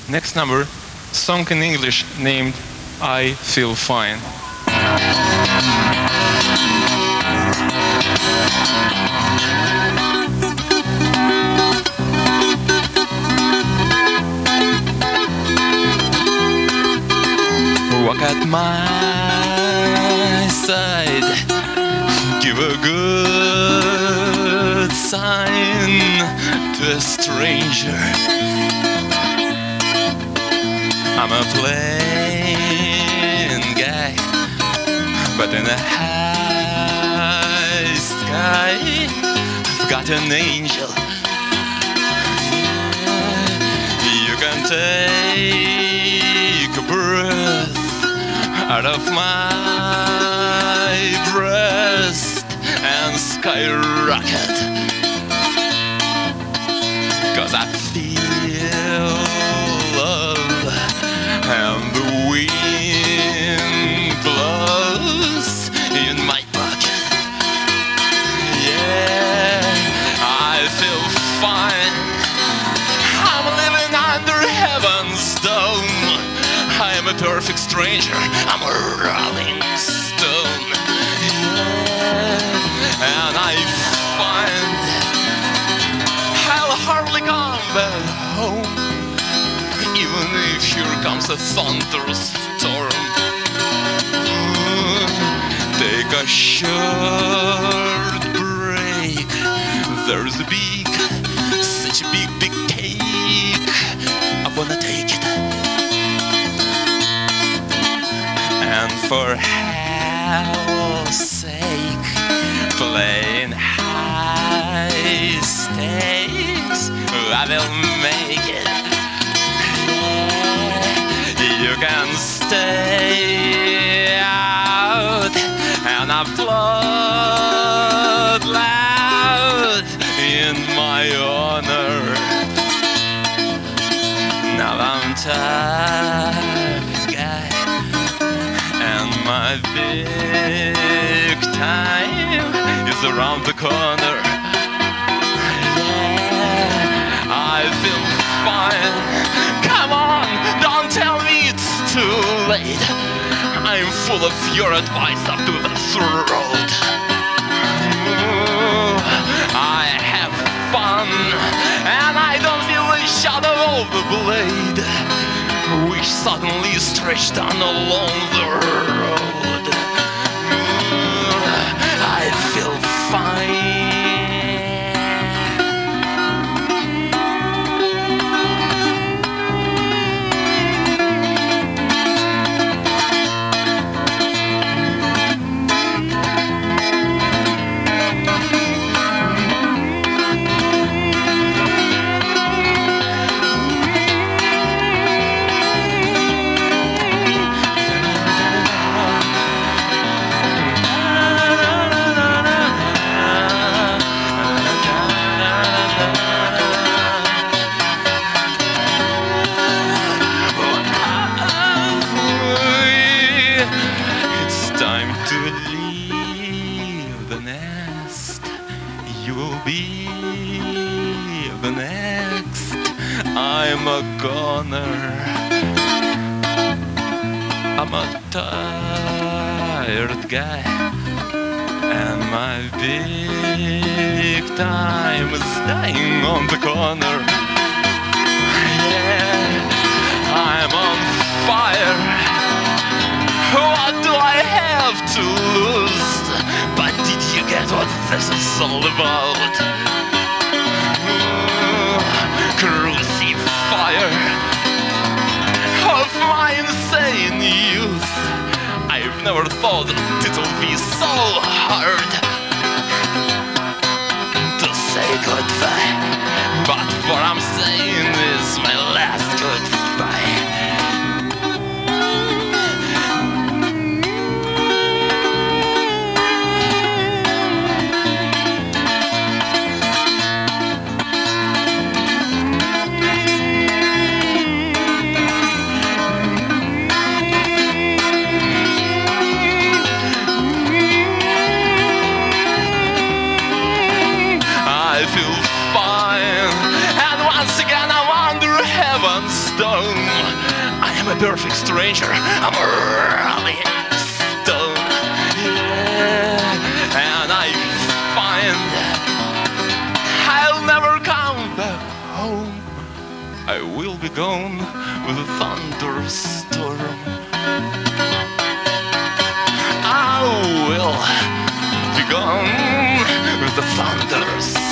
Next number, song in English named I Feel Fine. Walk at my side, give a good sign to a stranger. I'm a plain guy, but in the high sky I've got an angel. You can take a breath out of my breast and skyrocket, 'cause I feel love and the wind blows in my pocket. Yeah, I feel fine. I'm living under heaven's dome. I am a perfect stranger. I'm a rolling stone. Yeah, and I find I'll hardly come back home, even if here comes a thunderstorm. Take a short break. There's a such a big cake. I wanna take it. And for hell's sake, playing high stakes, I will make it. You can stay out and applaud loud in my honor. Now I'm tough guy, and my big time is around the corner. Yeah, I feel fine. Come on, don't tell me it's too late. I'm full of your advice up to the throat. I have fun, and I don't feel the shadow of the blade, which suddenly stretched on along the road. I feel fine. I'm a goner. I'm a tired guy, and my big time is dying on the corner. Yeah, I'm on fire. What do I have to lose? But did you get what this is all about? Crucifier of my insane youth. I've never thought it'll be so hard to say goodbye, but what I'm saying is my last goodbye. I feel fine. stone. I am a perfect stranger. I'm a rolling stone. Yeah. And I find I'll never come back home. I will be gone with a thunderstorm. I will be gone with the thunderstorm.